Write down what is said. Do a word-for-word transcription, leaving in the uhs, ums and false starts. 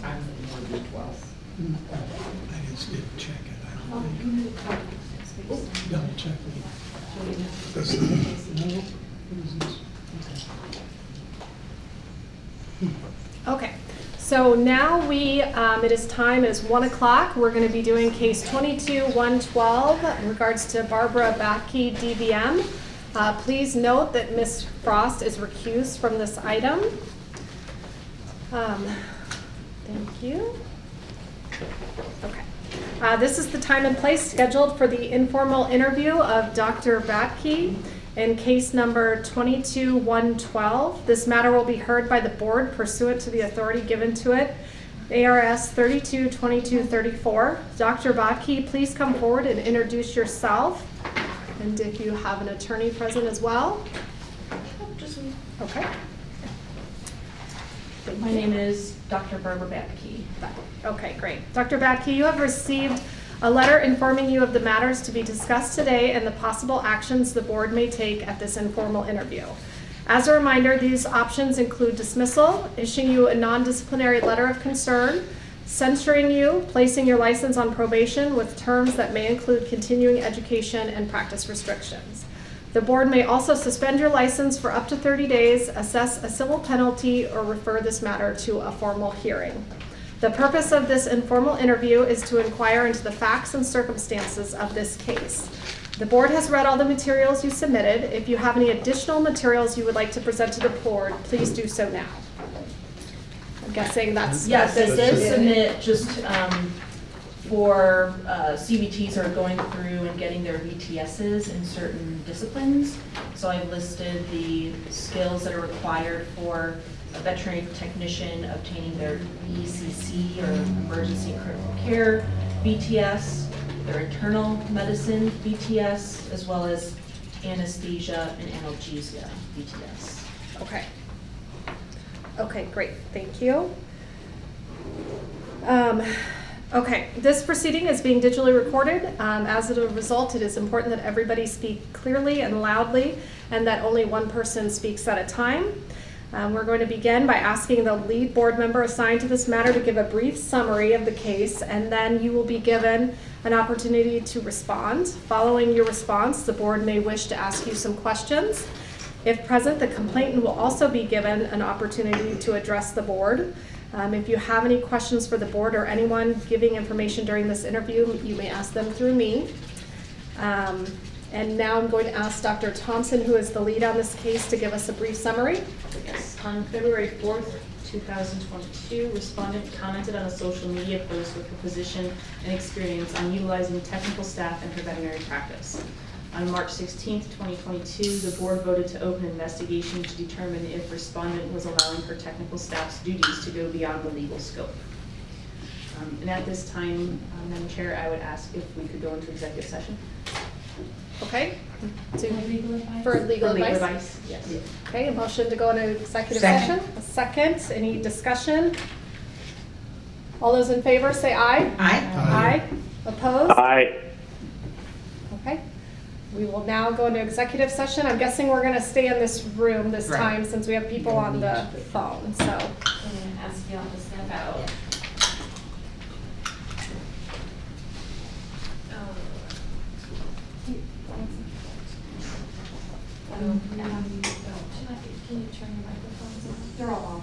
time for the board the twelfth. I just didn't check it. I don't think. Double check it. This is, no, what is this? Okay, so now we, um, it is time, it is one o'clock. We're going to be doing case twenty-two one twelve in regards to Barbara Batke, D V M. Uh, please note that Miz Frost is recused from this item. Um, thank you. Okay. Uh, this is the time and place scheduled for the informal interview of Doctor Batke in case number twenty-two one twelve. This matter will be heard by the board pursuant to the authority given to it, A R S thirty-two twenty-two thirty-four. Doctor Batke, please come forward and introduce yourself. And if you have an attorney present as well. Just me. Okay. My name is Doctor Barbara Batke. Okay, great. Doctor Batke, you have received a letter informing you of the matters to be discussed today and the possible actions the board may take at this informal interview. As a reminder, these options include dismissal, issuing you a non-disciplinary letter of concern, censuring you, placing your license on probation with terms that may include continuing education and practice restrictions. The board may also suspend your license for up to thirty days, assess a civil penalty, or refer this matter to a formal hearing. The purpose of this informal interview is to inquire into the facts and circumstances of this case. The board has read all the materials you submitted. If you have any additional materials you would like to present to the board, please do so now. I'm guessing that's Yes, what I this did is. submit just um, for uh, C B Ts are going through and getting their V T Ss in certain disciplines. So I've listed the skills that are required for a veterinary technician obtaining their E C C or emergency critical care V T S, their internal medicine V T S, as well as anesthesia and analgesia V T S. Okay. Okay, great. Thank you. Um, okay, this proceeding is being digitally recorded. Um, as a result, it is important that everybody speak clearly and loudly and that only one person speaks at a time. Um, we're going to begin by asking the lead board member assigned to this matter to give a brief summary of the case, and then you will be given an opportunity to respond. Following your response, the board may wish to ask you some questions. If present, the complainant will also be given an opportunity to address the board. Um, if you have any questions for the board or anyone giving information during this interview, you may ask them through me. Um, and now I'm going to ask Doctor Thompson, who is the lead on this case, to give us a brief summary. Yes, on February fourth, two thousand twenty-two, respondent commented on a social media post with her position and experience on utilizing technical staff in her veterinary practice. On March sixteenth, twenty twenty-two, the board voted to open an investigation to determine if respondent was allowing her technical staff's duties to go beyond the legal scope. Um, and at this time, uh, Madam Chair, I would ask if we could go into executive session. Okay? To, legal advice? for legal For legal advice? advice, yes. Okay, a motion to go into executive Second. session? A second. Any discussion? All those in favor say aye. Aye. Aye. Opposed? Aye. Okay. We will now go into executive session. I'm guessing we're going to stay in this room this Right. time since we have people on the phone, so. I'm going to ask y'all to step out. Um, can you turn your microphones on? They're all on.